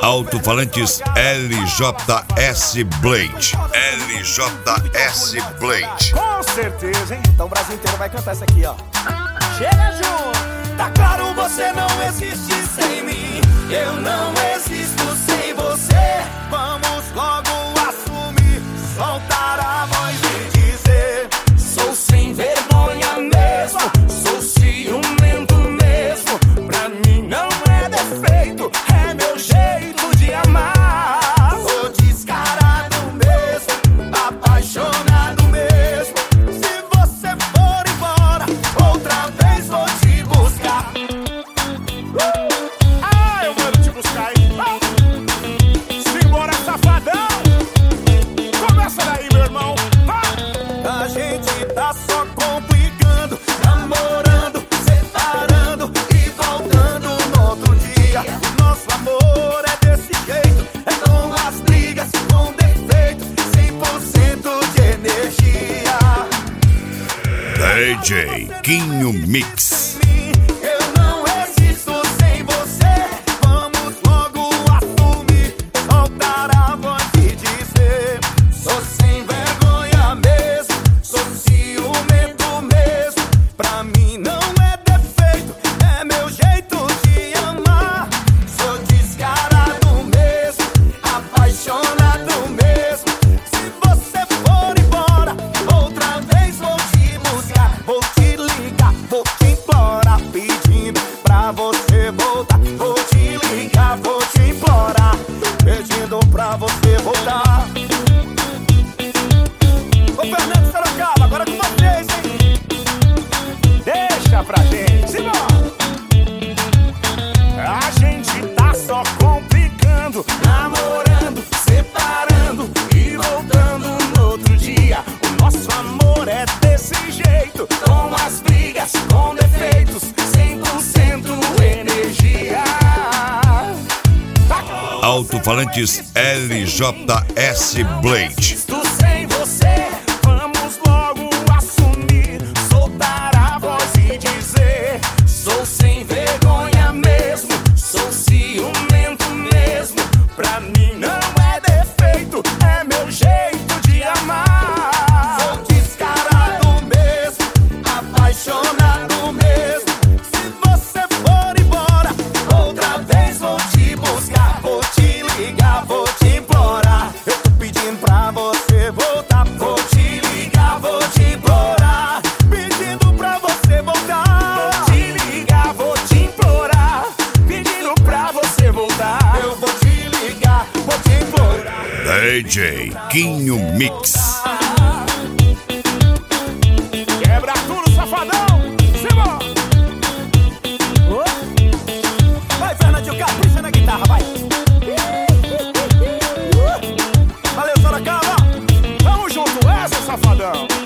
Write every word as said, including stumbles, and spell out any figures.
Alto-falantes L J S Blade. L J S Blade. Com certeza, hein? Então o Brasil inteiro vai cantar isso aqui, ó. Chega junto! Tá claro, você não existe sem mim. Eu não existo sem você. Vamos logo assumir, soltar a voz e dizer: sou sem vergonha mesmo, sou ciumento mesmo. Pra mim não é defeito, é meu jeito de amar. Sou descarado mesmo, apaixonado mesmo. Se você for embora, outra vez vou te buscar. Ah, eu mando te buscar, hein? Simbora, safadão! Começa daí, meu irmão. Vai! A gente tá só complicando, namorando, separando e voltando no outro dia. Nosso amor é desse jeito, é com as brigas, com defeito, cem por cento de energia. D J Quinho Mix. Eu não existo sem você. Vamos logo assumir, soltar a voz e dizer: sou sem vergonha mesmo, sou ciumento mesmo. Pra mim não é defeito, é meu jeito de amar. Sou descarado mesmo, apaixonado mesmo. Se você for embora, outra vez vou te buscar. Vou te ligar, vou te implorar, pedindo pra você voltar. Vou te ligar, vou te implorar, pedindo pra você voltar. Ô Fernando Sorocaba, agora é com vocês, hein? Deixa pra gente, simbora! A gente tá só complicando, namorando, separando e voltando no outro dia. O nosso amor é desse jeito, com as brigas, com defeitos, cem por cento energia. Alto-falantes L J S Blade. Estou sem você, vamos logo assumir, soltar a voz e dizer: sou sem vergonha mesmo, sou ciumento mesmo. Pra mim não é defeito, é meu jeito de amar. Sou descarado mesmo, apaixonado mesmo. Se você for embora, outra vez vou te buscar. Vou te ligar, vou te implorar, eu tô pedindo pra você voltar. Vou te ligar, vou te implorar, pedindo pra você voltar. Vou te ligar, vou te implorar, pedindo pra você voltar. Eu vou te ligar, vou te implorar. D J Quinho Mix. Quebra tudo, safadão! Simbora! Vai, Fernandinho, capricha na guitarra, vai! Valeu, Sorocaba! Tamo junto, essa, safadão!